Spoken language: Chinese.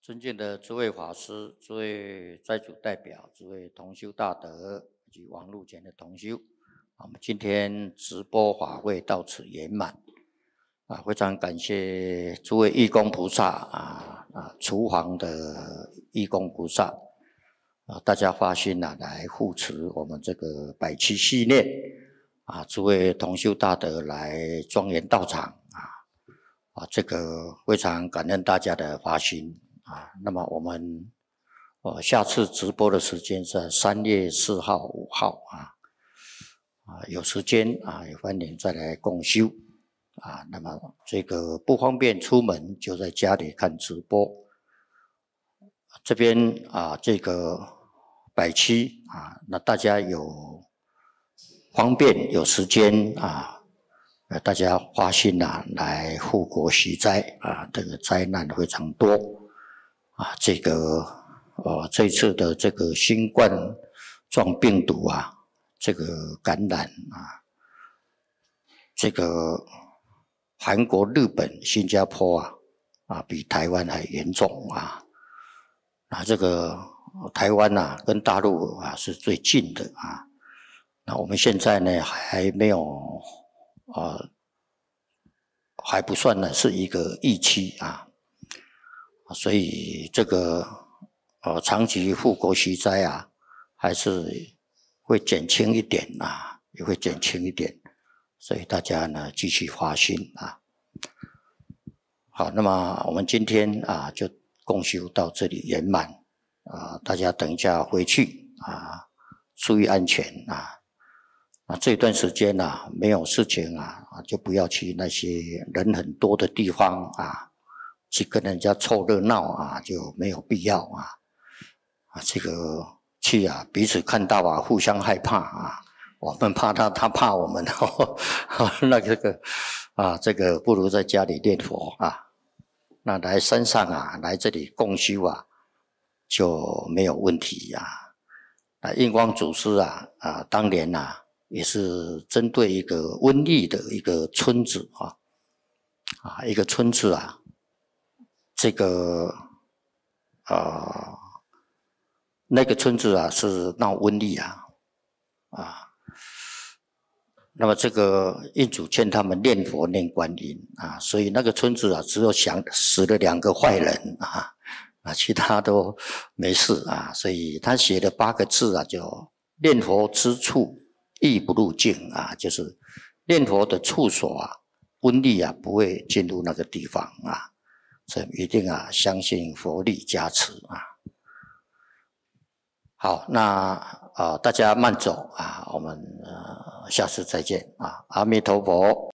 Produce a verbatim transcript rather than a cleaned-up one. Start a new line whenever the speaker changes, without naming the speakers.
尊敬的诸位法师、诸位斋主代表、诸位同修大德以及网络前的同修，我们今天直播法会到此圆满。啊，非常感谢诸位义工菩萨啊啊，厨房的义工菩萨啊，大家发心啊来护持我们这个百期系列啊，诸位同修大德来庄严道场啊啊，这个非常感恩大家的发心。啊，那么我们呃下次直播的时间是三月四号、五号啊啊，有时间啊也欢迎再来共修啊。那么这个不方便出门，就在家里看直播。这边啊，这个百期啊，那大家有方便有时间啊。呃，大家发心啊，来护国息灾啊，这个灾难非常多啊，这个呃这次的这个新冠状病毒啊，这个感染啊，这个韩国、日本、新加坡啊啊比台湾还严重啊，啊这个台湾啊跟大陆啊是最近的啊，那我们现在呢还没有。呃，还不算呢，是一个疫期啊，所以这个呃长期护国息灾啊，还是会减轻一点啊，也会减轻一点，所以大家呢继续发心啊。好，那么我们今天啊就共修到这里圆满啊，大家等一下回去啊，注意安全啊。啊，这段时间啊，没有事情啊，就不要去那些人很多的地方啊，去跟人家凑热闹啊，就没有必要啊。啊，这个去啊，彼此看到啊，互相害怕啊，我们怕他，他怕我们哦。那这个啊，这个不如在家里念佛啊。那来山上啊，来这里共修啊，就没有问题啊。啊，印光祖师啊，啊，当年啊。也是针对一个瘟疫的一个村子啊，啊，一个村子啊，这个呃，那个村子啊是闹瘟疫啊，啊，那么这个印祖劝他们念佛念观音啊，所以那个村子啊只有想死了两个坏人啊，啊，其他都没事啊，所以他写了八个字啊，叫念佛之处。亦不入境啊，就是念佛的处所啊，瘟疫啊不会进入那个地方啊，所以一定啊相信佛力加持啊。好，那啊、呃、大家慢走啊，我们呃下次再见啊，阿弥陀佛。